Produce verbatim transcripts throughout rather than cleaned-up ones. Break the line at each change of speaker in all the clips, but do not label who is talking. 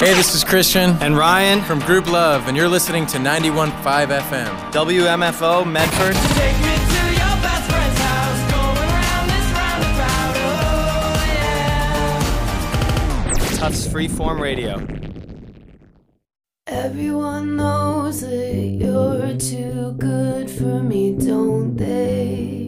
Hey, this is Christian
and Ryan
from Group Love, and you're listening to ninety-one point five F M.
W M F O, Medford.
Take me to your best friend's house, going around this roundabout, oh yeah.
Tufts Freeform Radio.
Everyone knows that you're too good for me, don't they?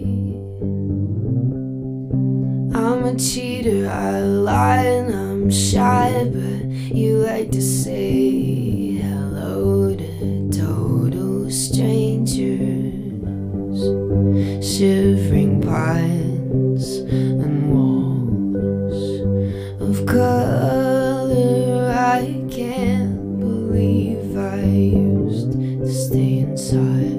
I'm a cheater, I lie and I'm shy, but you like to say hello to total strangers. Shivering pines and walls of color, I can't believe I used to stay inside.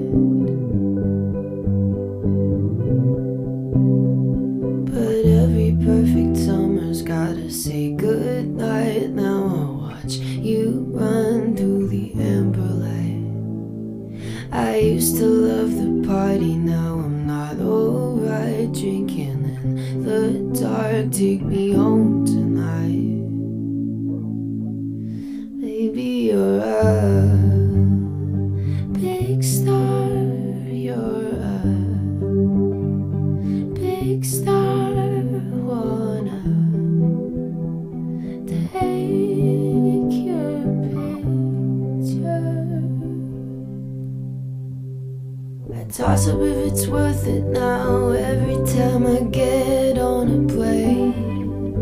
But every perfect summer's gotta say goodnight. Now I'll watch you run through the amber light. I used to love the party, now I'm not alright. Drinking in the dark, take me home tonight. Baby, you're a big star, you're a big star. Wanna take your picture. I toss up if it's worth it now. Every time I get on a plane,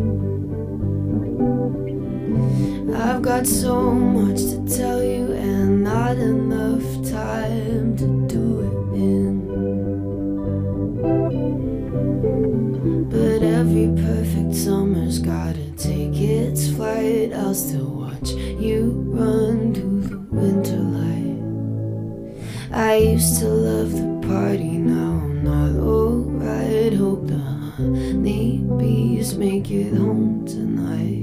I've got so much to tell you and not enough time to do it in. But every perfect summer's gotta take its flight. I'll still watch you run through the winter light. I used to love the party, now I'm not alright. Hope the honey bees make it home tonight.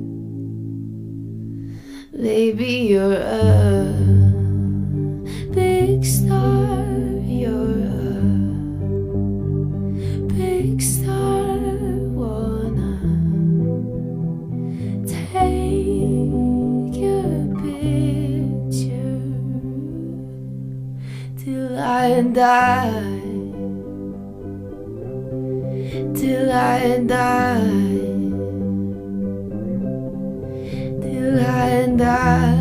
Baby, you're a big star, you're a big star. Wanna take your picture till I die, till I die, till I die.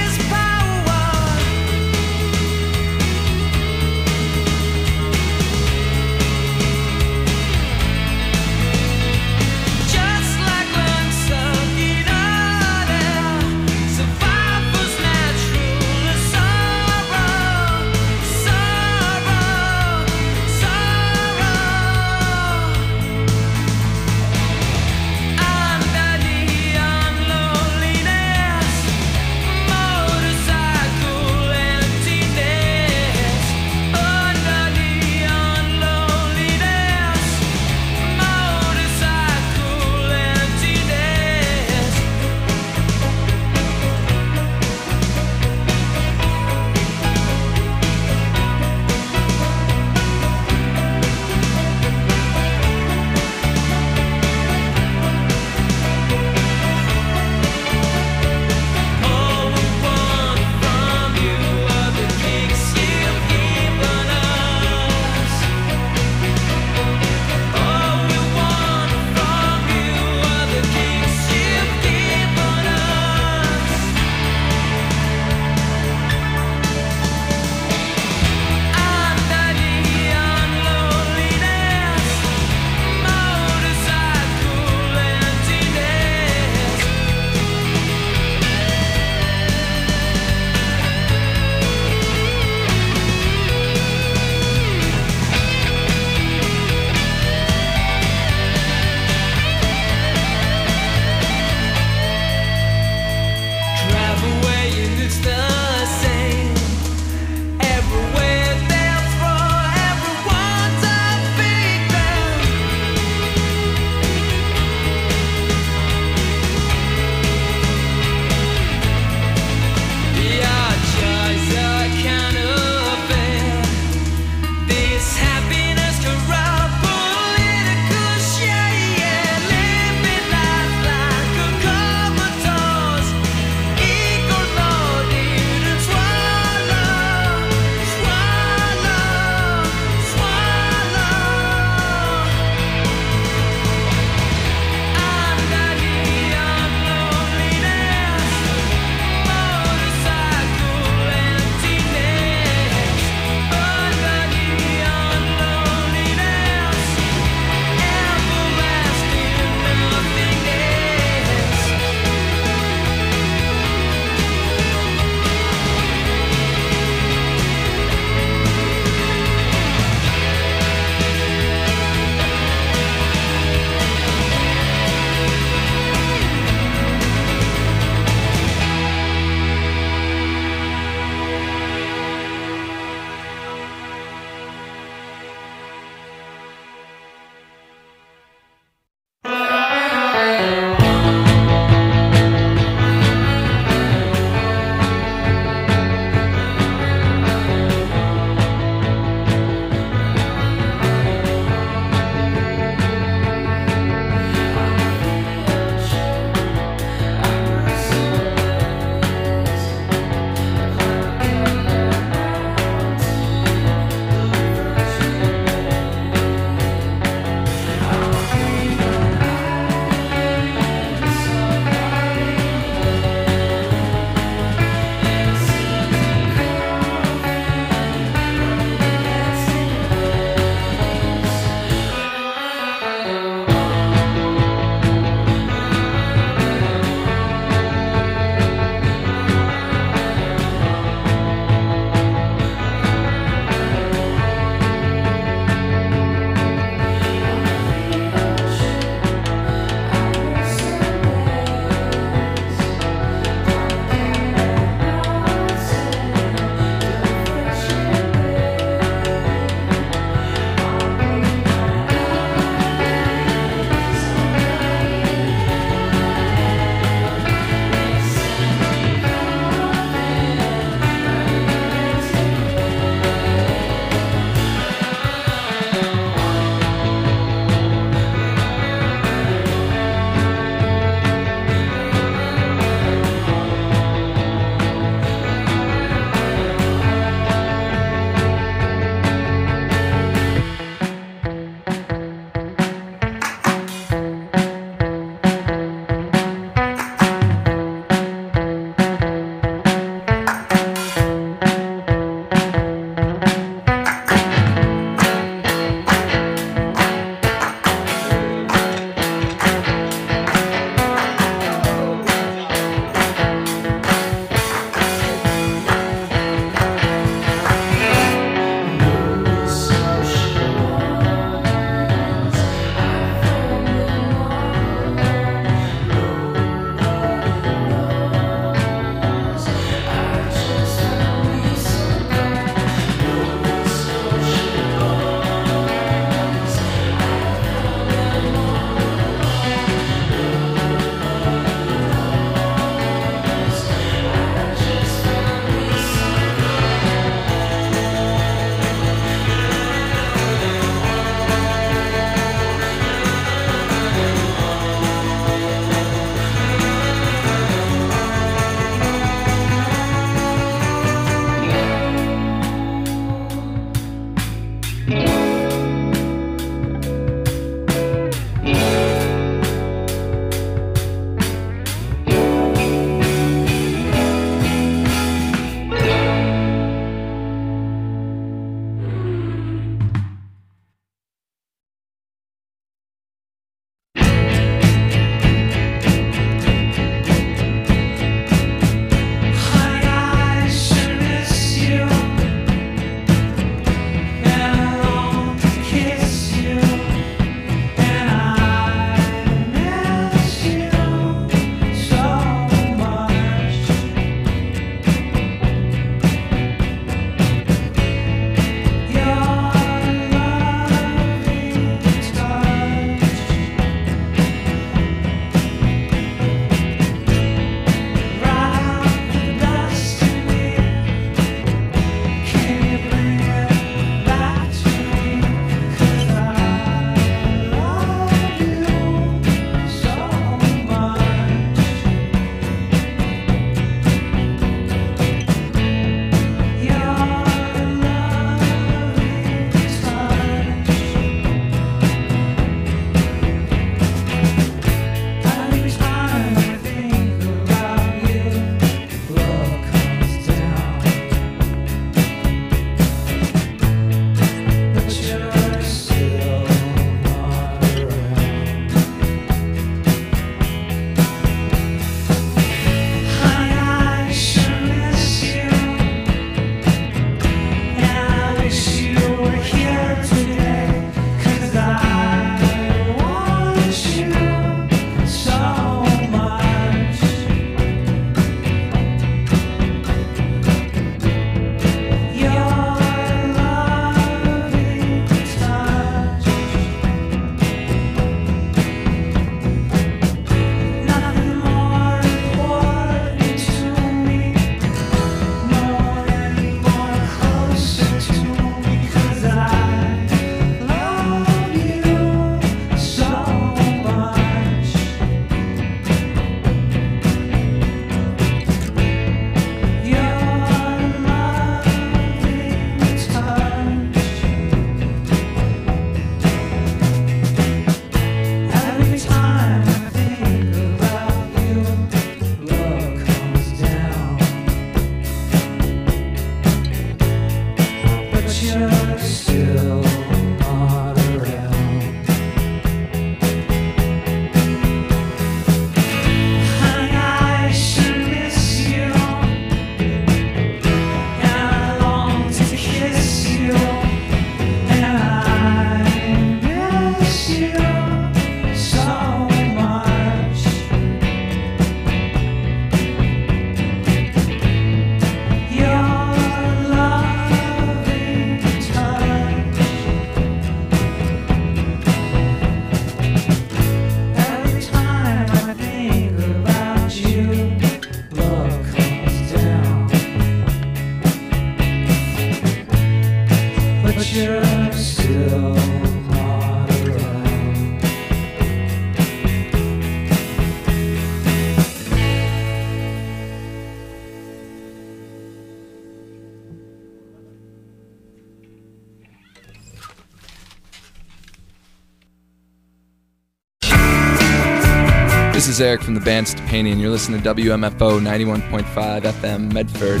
This is Eric from the band Stepani, and you're listening to W M F O ninety-one point five F M Medford.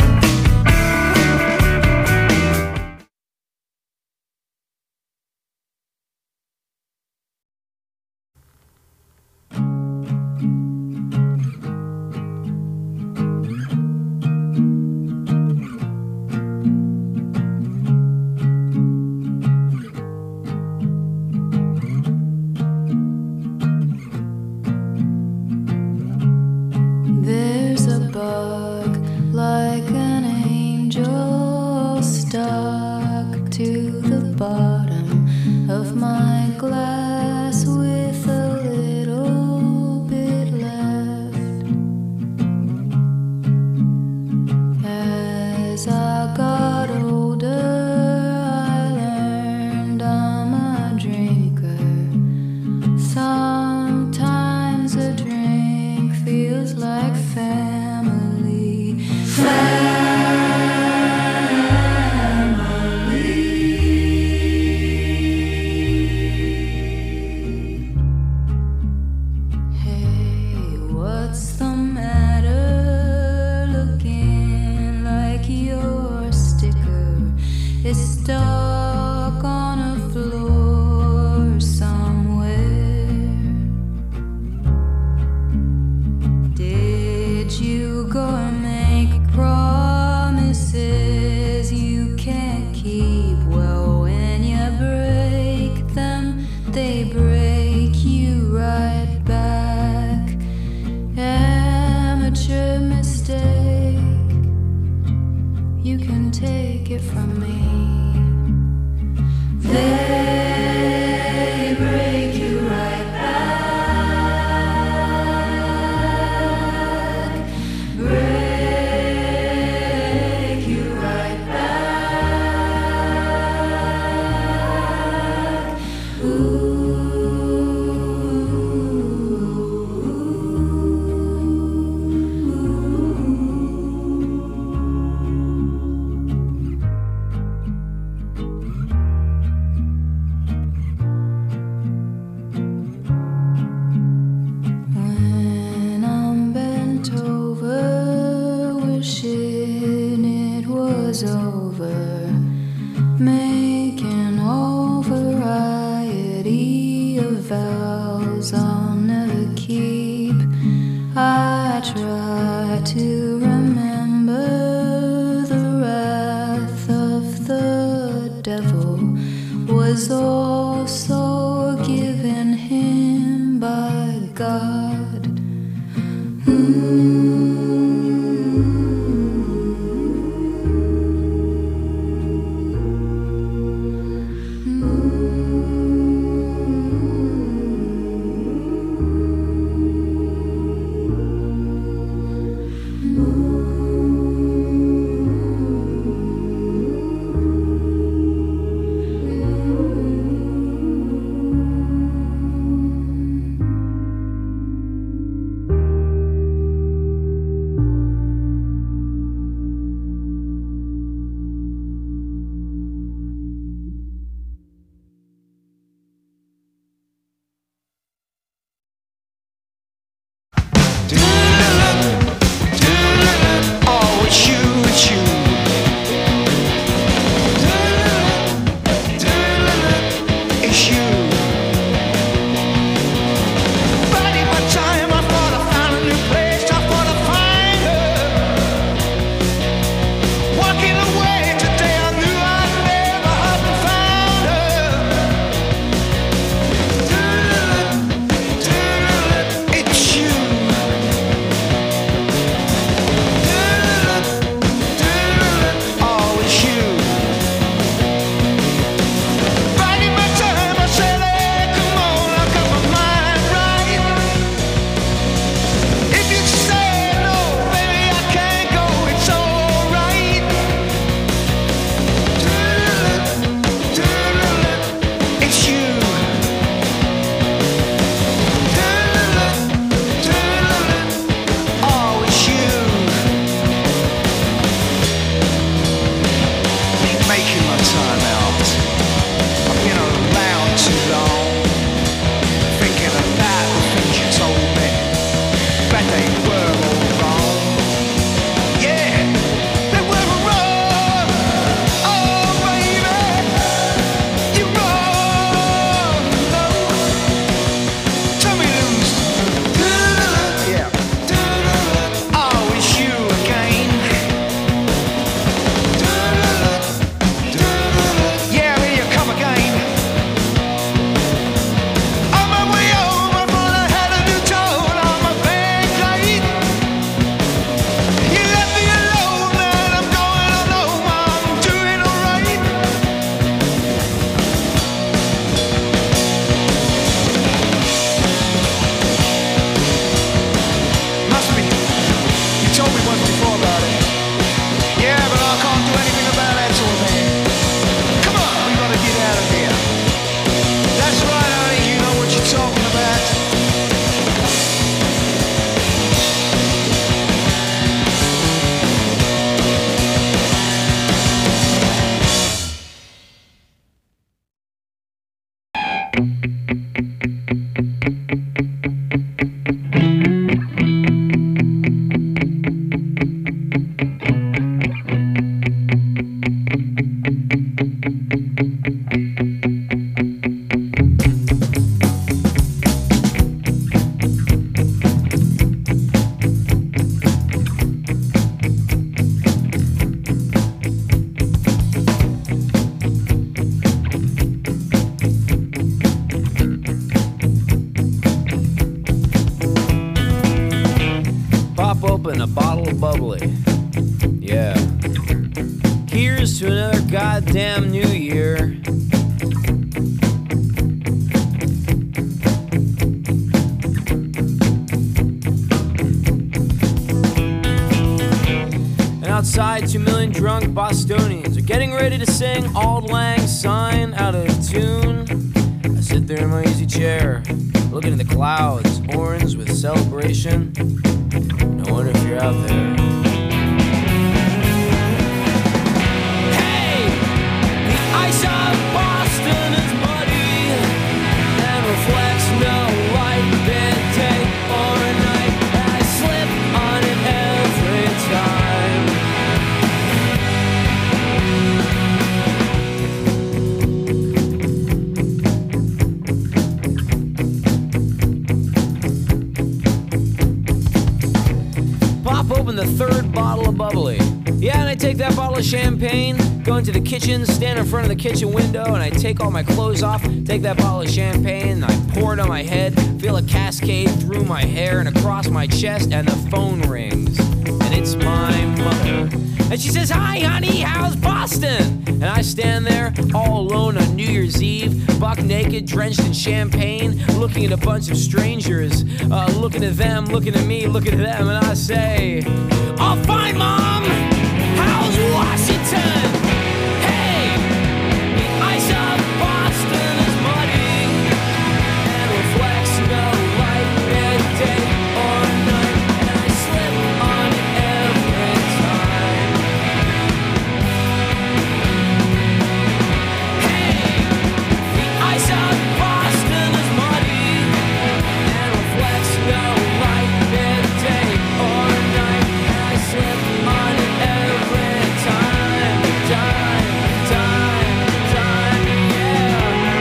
There's a bug like an angel stuck to the bottom of my glass with a little bit left. As I got older, I learned I'm a drinker. Sometimes a drink feels like family. Hey, what's the matter? Looking like your sticker is stuck on a floor somewhere. Did you go and make promises you can't keep? Well, when you break them, they break you right back. Amateur mistake, you can take it from me. They break you right back. Break you right back. When I'm bent over, wishing it was over, making all variety of vows I'll never keep. I try to remember the wrath of the devil was also given him by God.
Open a bottle of bubbly. Yeah. Here's to another goddamn new year. And outside, two million drunk Bostonians are getting ready to sing Auld Lang Syne out of tune. I sit there in my easy chair, looking at the clouds, orange with celebration. I wonder if you're out there. Hey! The ice of Boston is muddy and reflects no light midday or night. And I slip on it every Pop open the third bottle of bubbly. Yeah, and I take that bottle of champagne, go into the kitchen, stand in front of the kitchen window, and I take all my clothes off, take that bottle of champagne, and I pour it on my head, feel a cascade through my hair and across my chest, and the phone rings. And it's my mother. And she says, "Hi, honey, how's Boston?" And I stand there all alone on New Year's Eve, buck naked, drenched in champagne, looking at a bunch of strangers, uh, looking at them, looking at me, looking at them, and I say, "Oh, fine, Mom! How's Washington? Hey, the ice of Boston is muddy and reflects no light midday or night, and I slip on it every time. Hey, the ice of Boston is muddy and reflects no light midday or night, and I slip on it every time, time, time, time, yeah."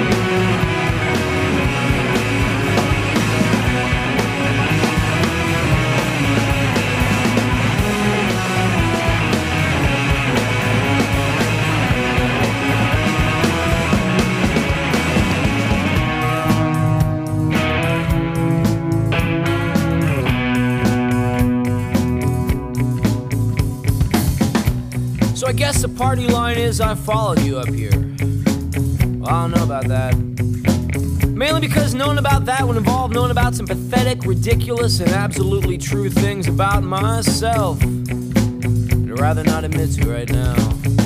So I guess the party line is I followed you up here. Well, I don't know about that. Mainly because knowing about that would involve knowing about some pathetic, ridiculous, and absolutely true things about myself that I'd rather not admit to right now.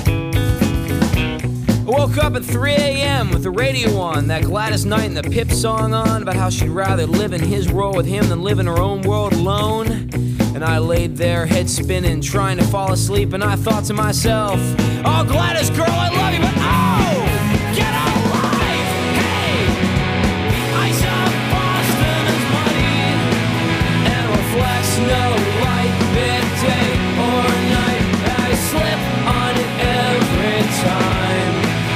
I woke up at three a.m. with the radio on, that Gladys Knight and the Pip song on, about how she'd rather live in his world with him than live in her own world alone. And I laid there, head spinning, trying to fall asleep, and I thought to myself, "Oh, Gladys, girl, I love you, but oh, get a life! Hey, the ice of Boston is muddy and reflects no light midday or night, and I slip on it every time.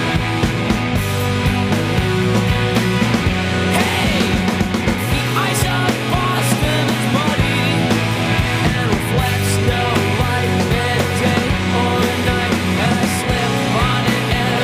Hey, the ice of Boston is muddy and reflects no light midday or night, and I slip on it every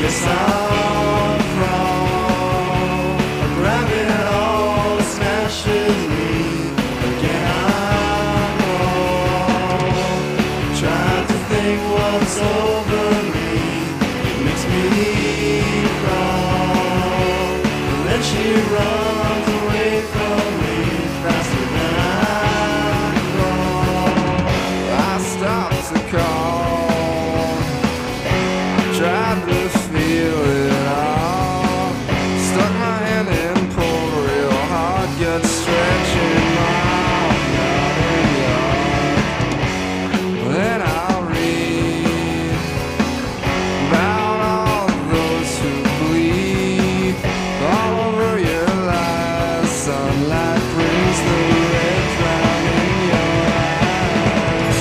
Guess I'll crawl or grab it all, smashes me again. I'm wrong. Trying to think what's over me, it makes me crawl. And then she runs away from me faster than I crawl. I stopped to call, tried to feel it all, stuck my hand in, pulled real hard, gut stretching my yard. Then I'll read about all those who bleed all over your lies. Sunlight brings the red cloud in your eyes.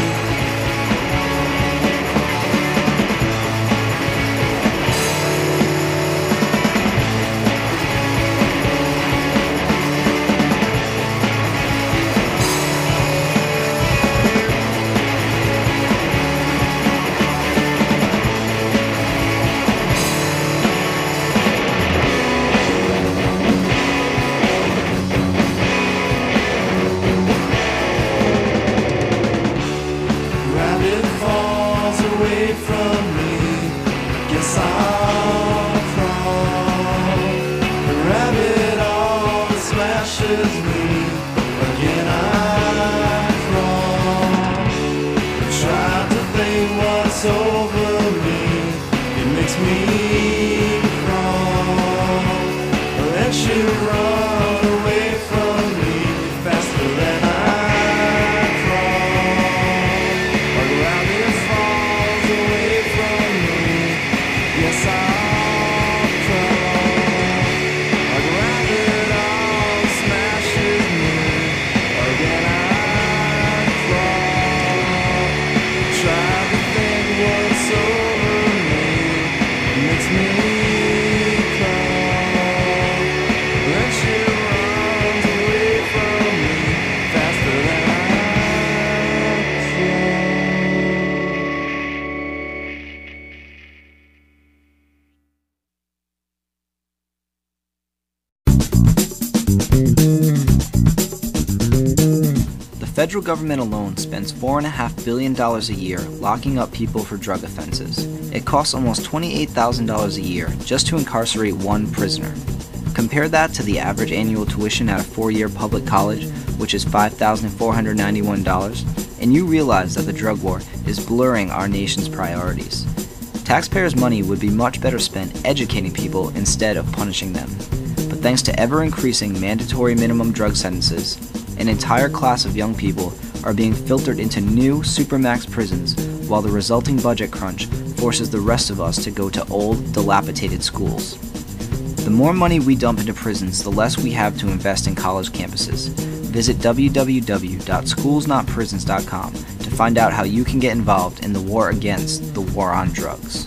Rabbit falls away from me, guess I'll crawl. The rabbit all smashes me again. I crawl. Try to think what's over me, it makes me crawl. Then she runs away from me faster than I crawl. A rabbit falls away from me, yes I'll crawl. A rabbit all smashes me again. I crawl. Try to think what's over me, it makes me crawl. Then she runs away from me faster than I crawl.
The federal government alone spends four point five billion dollars a year locking up people for drug offenses. It costs almost twenty-eight thousand dollars a year just to incarcerate one prisoner. Compare that to the average annual tuition at a four-year public college, which is five thousand four hundred ninety-one dollars, and you realize that the drug war is blurring our nation's priorities. Taxpayers' money would be much better spent educating people instead of punishing them. But thanks to ever-increasing mandatory minimum drug sentences, an entire class of young people are being filtered into new supermax prisons, while the resulting budget crunch forces the rest of us to go to old, dilapidated schools. The more money we dump into prisons, the less we have to invest in college campuses. Visit w w w dot schools not prisons dot com to find out how you can get involved in the war against the war on drugs.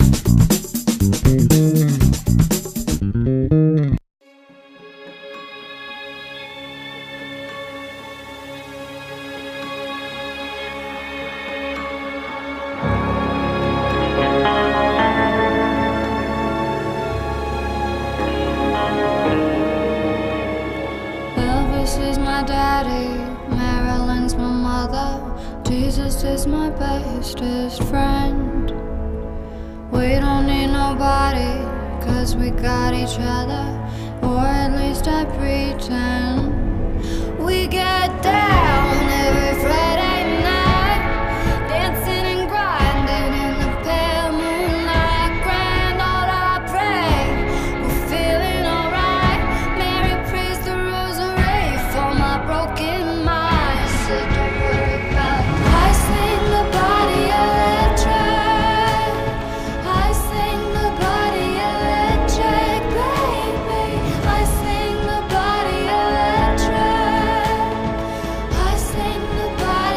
Elvis is my daddy, Marilyn's my mother, Jesus is my bestest friend. We don't need nobody, cause we got each other, or at least I pretend. We get down every Friday night, dancing and grinding in the pale moonlight. Grand old I pray, we're feeling alright. Mary prays the rosary for my broken mind. Said don't worry about it. I sing the body electric, I sing the body electric, baby. I sing the body electric, I sing the body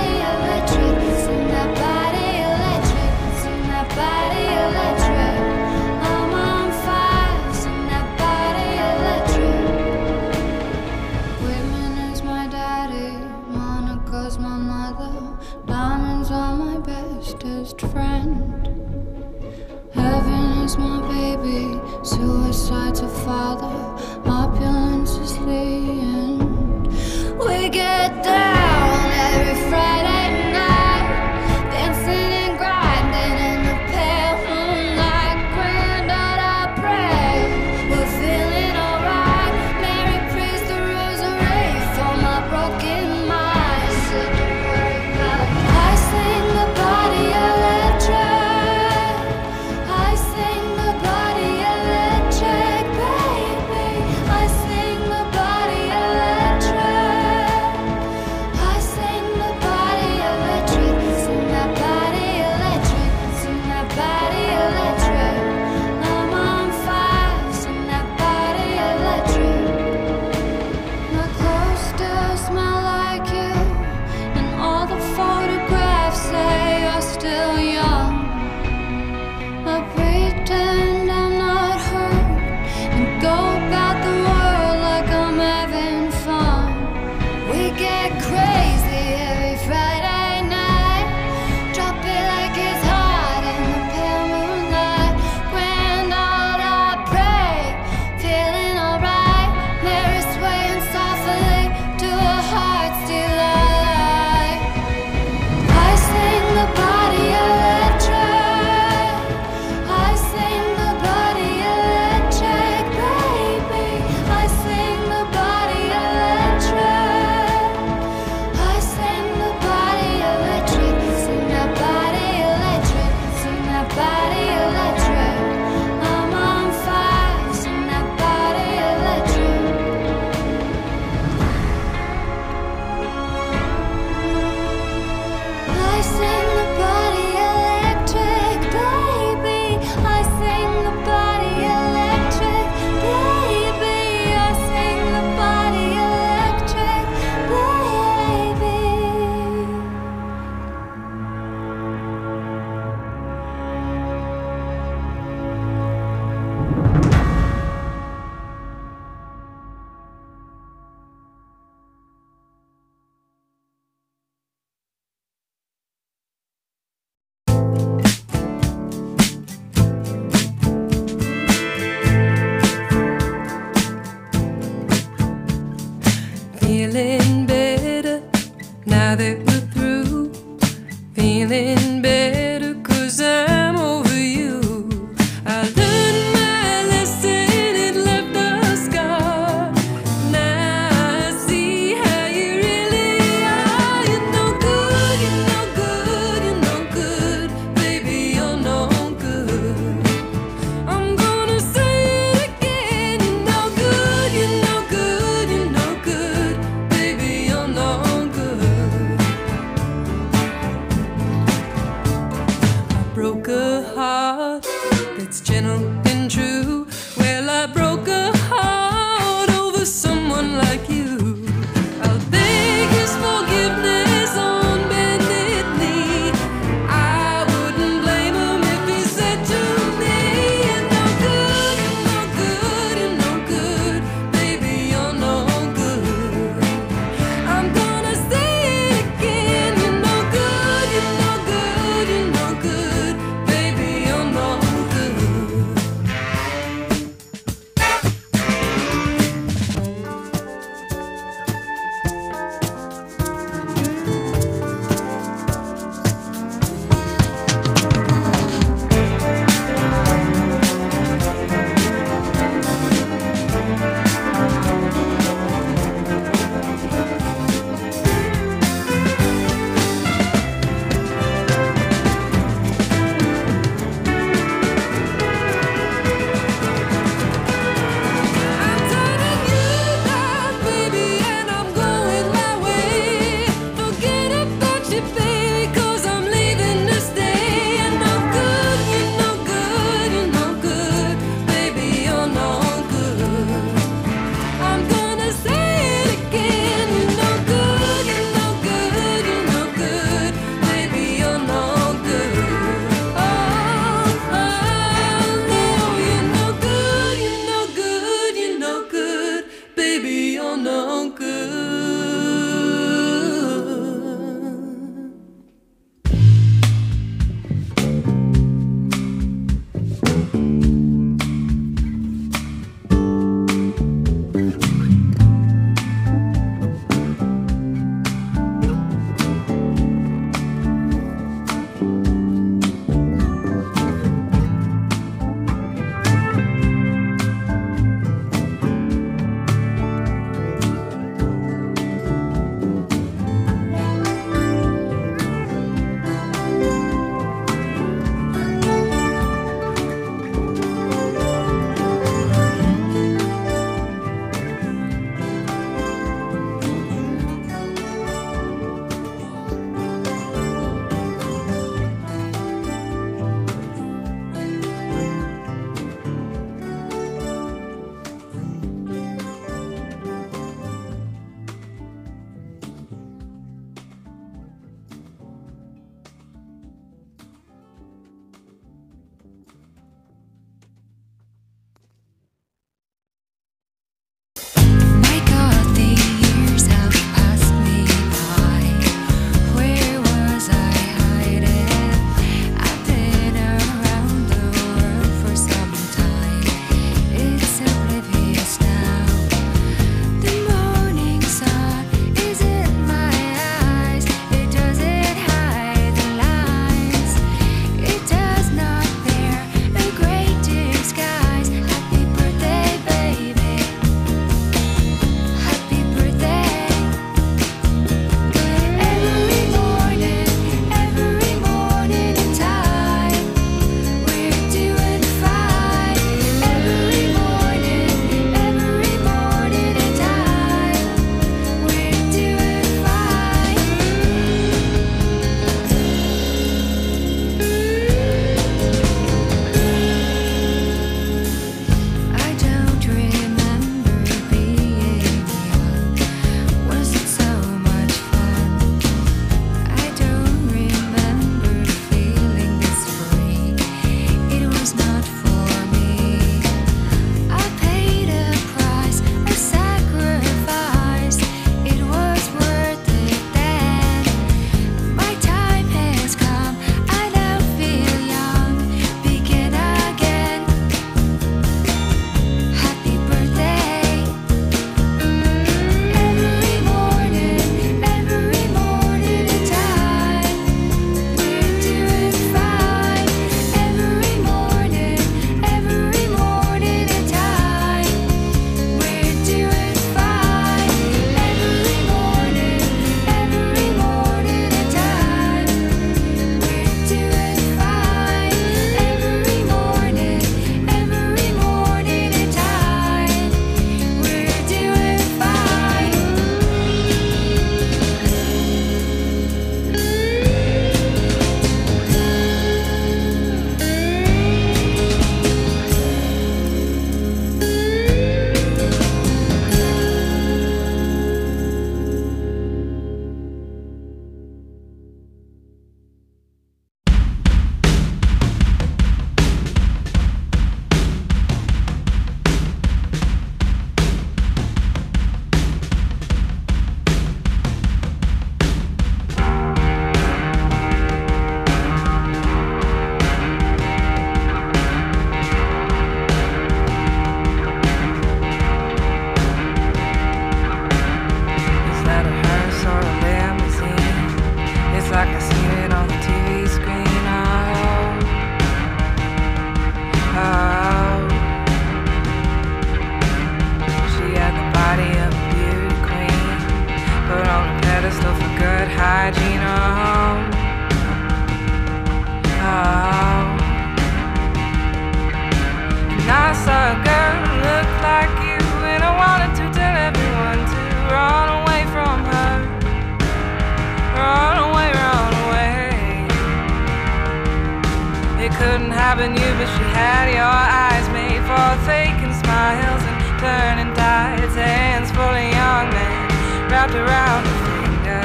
grabbing you, but she had your eyes made for faking smiles and turning tides. Hands full of young men wrapped around her finger.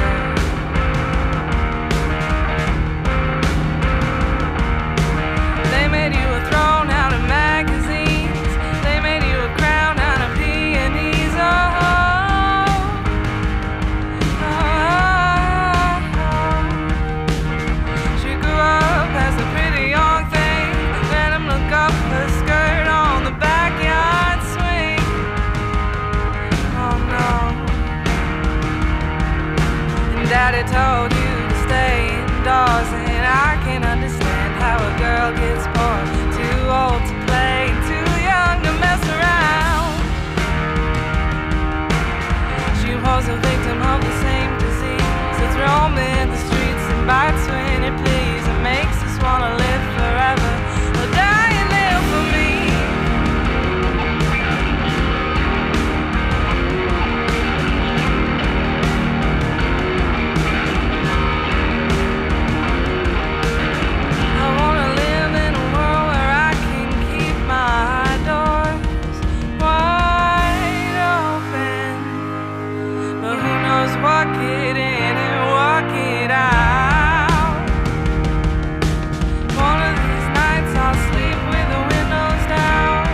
They made you a throne out of magazines. They made you a crown out of peonies. Oh, oh, oh. She grew up as a pretty young thing. Let him look up her skirt on the backyard swing. Oh no. And Daddy told you to stay indoors, and I can understand how a girl gets bored. Too old to play, too young to mess around. She was a victim of the same disease that's roaming the streets and bites when it pleases. It makes us wanna live forever or die and live for me. I wanna live in a world where I can keep my doors wide open, but who knows what get in and what get out. One of these nights I'll sleep with the windows down,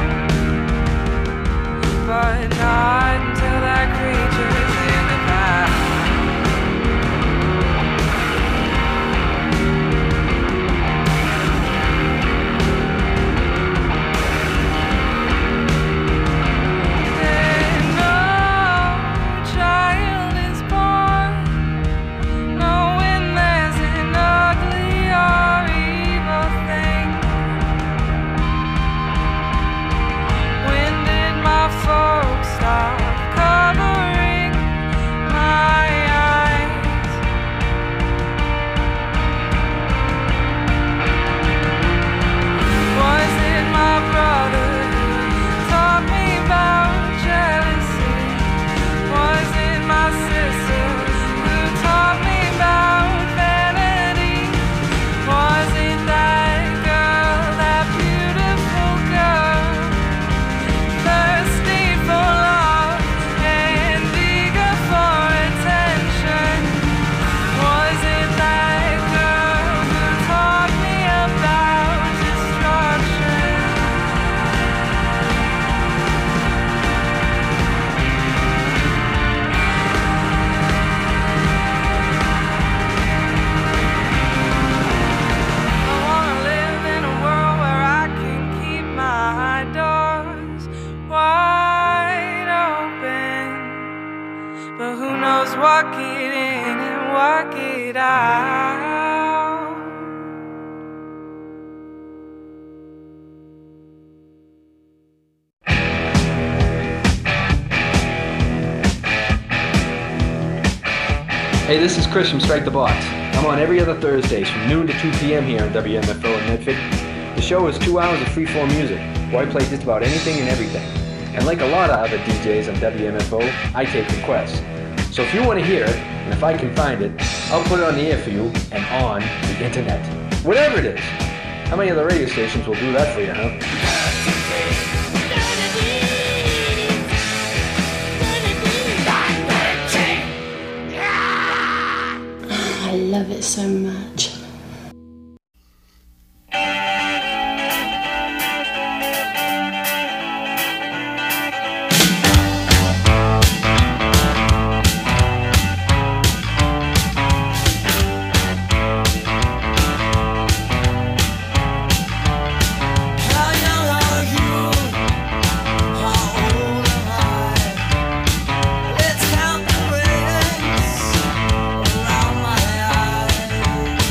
but not until that creature's in the past. And no child is born knowing there's an ugly or evil thing. When did my folks stop covering my eyes? Was it my brother who taught me about jealousy? Was it my sister who taught me about vanity? Was it that girl, that beautiful girl, thirsty for love and eager for attention? Was it that girl who taught me about destruction? I wanna live in a world where I can keep my doors wide open, but who knows what get in and what get out.
Hey, this is Chris from Strike the Box. I'm on every other Thursdays from noon to two p.m. here on W M F O in Medford. The show is two hours of free-form music, where I play just about anything and everything. And like a lot of other D Js on W M F O, I take requests. So if you want to hear it, and if I can find it, I'll put it on the air for you and on the internet. Whatever it is. How many other radio stations will do that for you, huh?
I love it so much.
How young are you? How old am I? Let's count the rings around my eyes.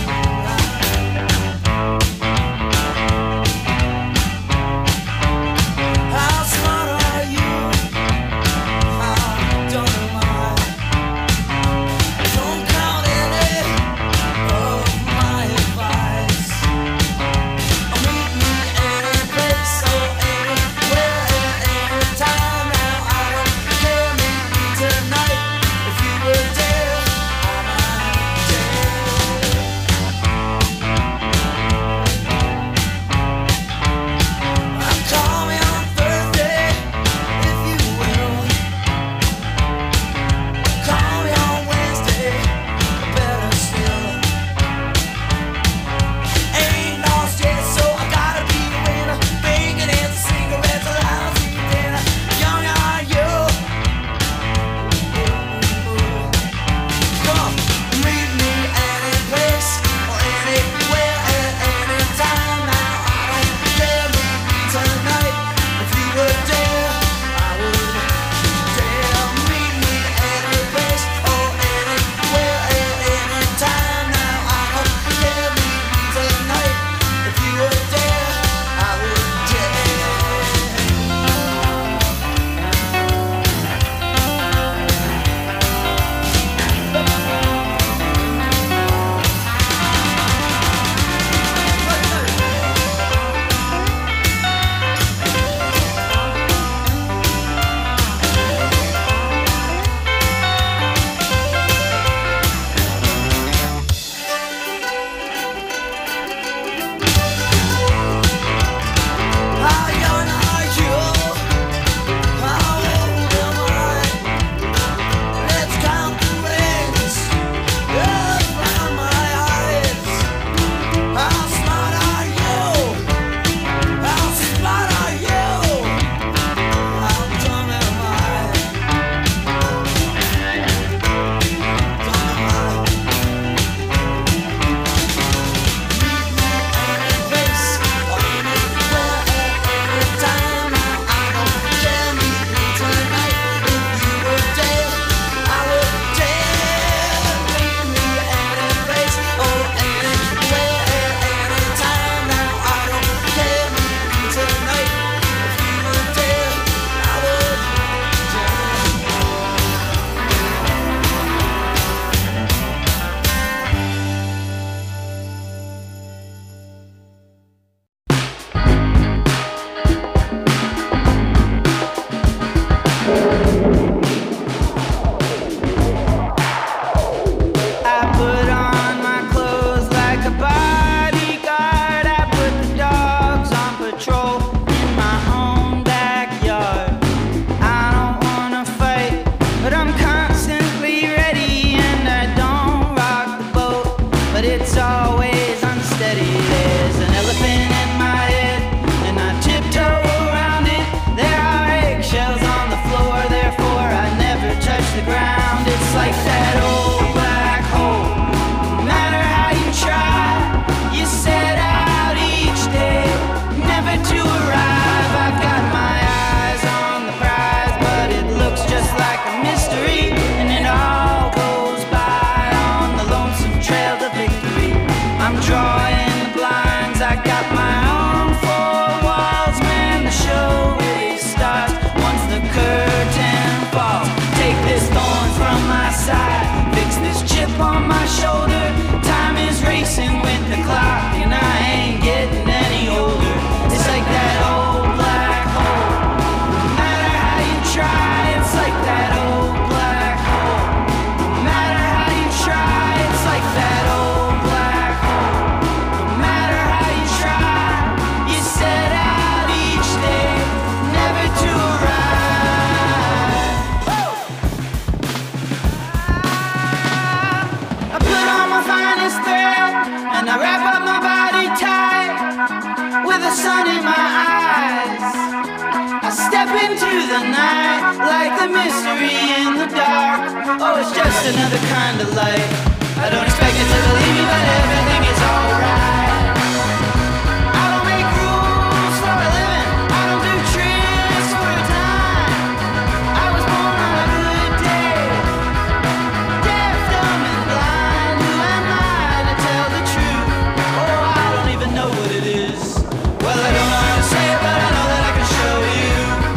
step into the night, like the mystery in the dark. Oh, it's just another kind of light. I don't expect it to believe me, but everything is alright. I don't make rules for a living, I don't do tricks for a time. I was born on a good day, deaf, dumb, and blind. Who am I to tell the truth? Oh, I don't even know what it is. Well, I don't know how to say it, but I know that I can show you.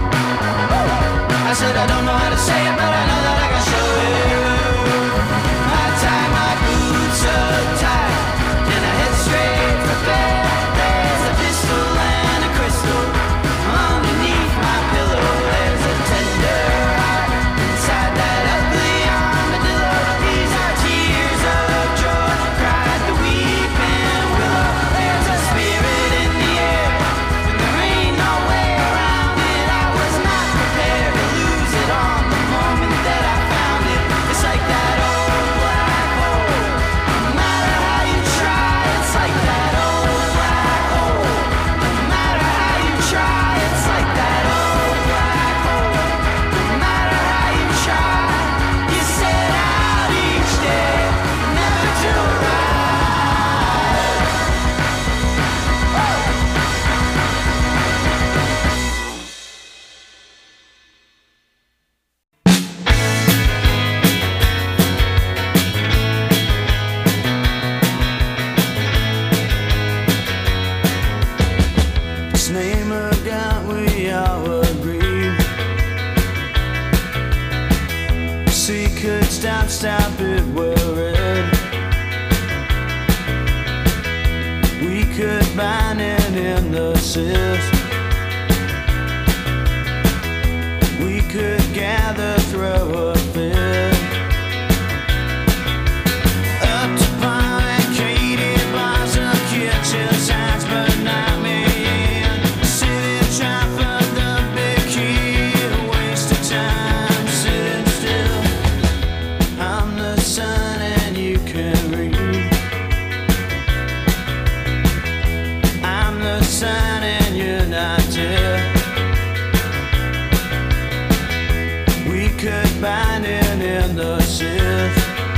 I said I don't know how to say it, but I know that I can show you. I tie my boots up tight, and I head straight for bed. There's a pistol and a crystal underneath my pillow. There's a tender heart inside that ugly armadillo. These are tears of joy, cried the weeping willow. There's a spirit in the air, and there ain't no way around it. I was not prepared to lose it on the moment that I found it. It's like that old black hole. No matter how you try, it's like that old black hole. No matter how you try, it's like that old black hole. No matter how you try, you set out each day, never to arrive. This name of God, we all agree. See, could stop, stop it, worried. We could bind it in the sis. We could gather, throw a fit. Up to Paul and Katie, bars of kitchen signs, but not me. Sitting trying for the big key, a waste of time, sitting still. I'm the sun and you can read. I'm the sun and you're not dead. We could bind it in the sith.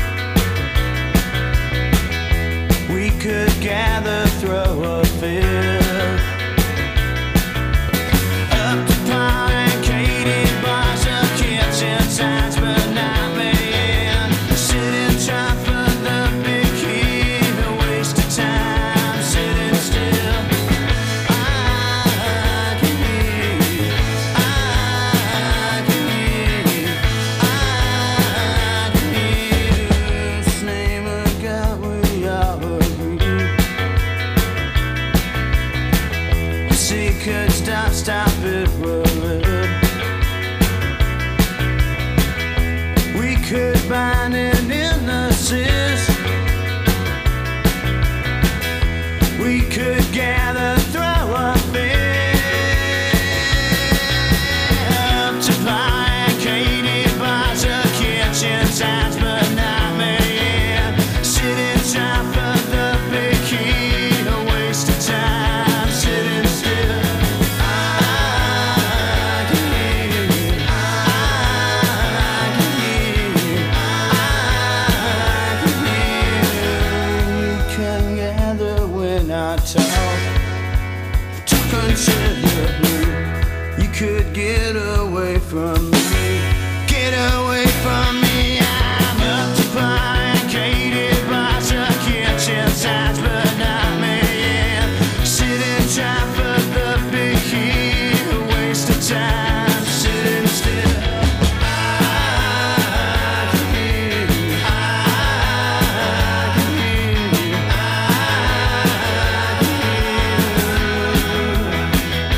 We could gather, throw a fit. Up to Paul and Katie, bars of kitchen signs, but not me. Sitting trying for the big key, a waste of time, sitting still. I can hear you, I can hear you, I can hear you. This name of God, we all agree. See, could stop, stop it, worried. We could bind it in the sis. We could gather, throw a fit. Up to Paul and Katie, bars of kitchen signs, but not me. Sitting trying for the big key, a waste of time, sitting still. I can hear you, I can hear you, I can hear you. You can gather when I talk, talk until you're blue. You could get away from me, get away from me. I'm up to Paul and Katie, bars of kitchen signs, but not me. Sitting trying for the big key, a waste of time, sitting still. I can hear you, I can hear you, I can hear you.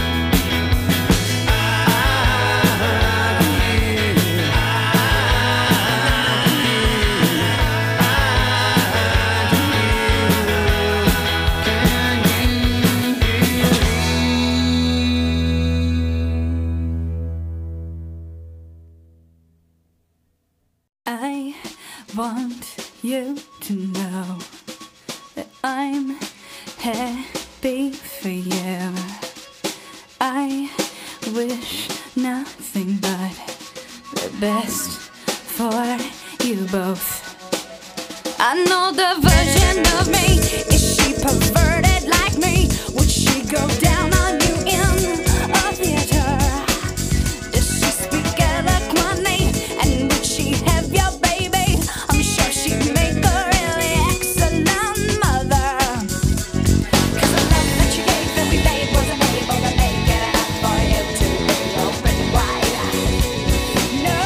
I want you to know that I'm happy for you. I wish nothing but the best for you both. I know the version of me. Is she perverted like me? Would she go down on you in a theater? Does she speak eloquently? And would she have your baby? I'm sure she'd make a really excellent mother. 'Cause the love that you gave every day wasn't able to make it enough for you to be open wide. No.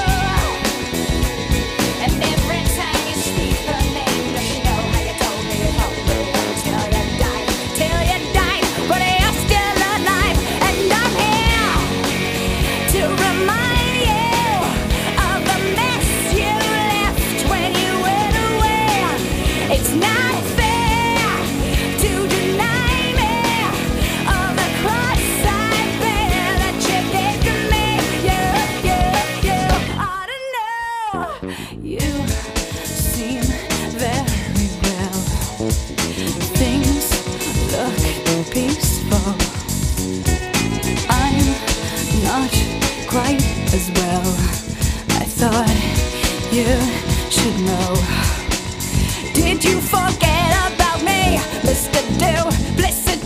And every time you speak her name, does she know how you told me you told the world till you died, till you died, but you're still alive, and I'm here to remind you of the mess you left when you went away. It's not fair to deny me of the cross I bear that you gave to me. You, you, you ought to know. You seem very well. Things look peaceful. I'm not quite as well. I thought you should know. Did you forget about me, Mister Duplicity?